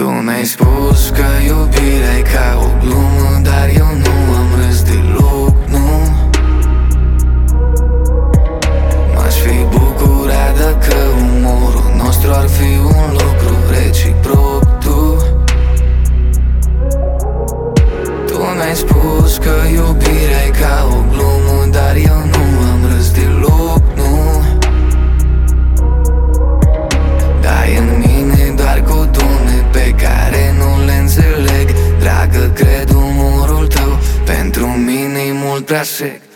Tu mi-ai spus că iubirea e ca o glumă, dar eu nu am râs deloc, nu. M-aș fi bucurat dacă umorul nostru ar fi un lucru reciproc. Tu mi-ai spus că iubirea e ca o glumă, dar eu nu am râs deloc, nu. Dai în mine doar codone pe care nu le înțeleg. Dragă, cred umorul tău pentru mine e mult prea sec.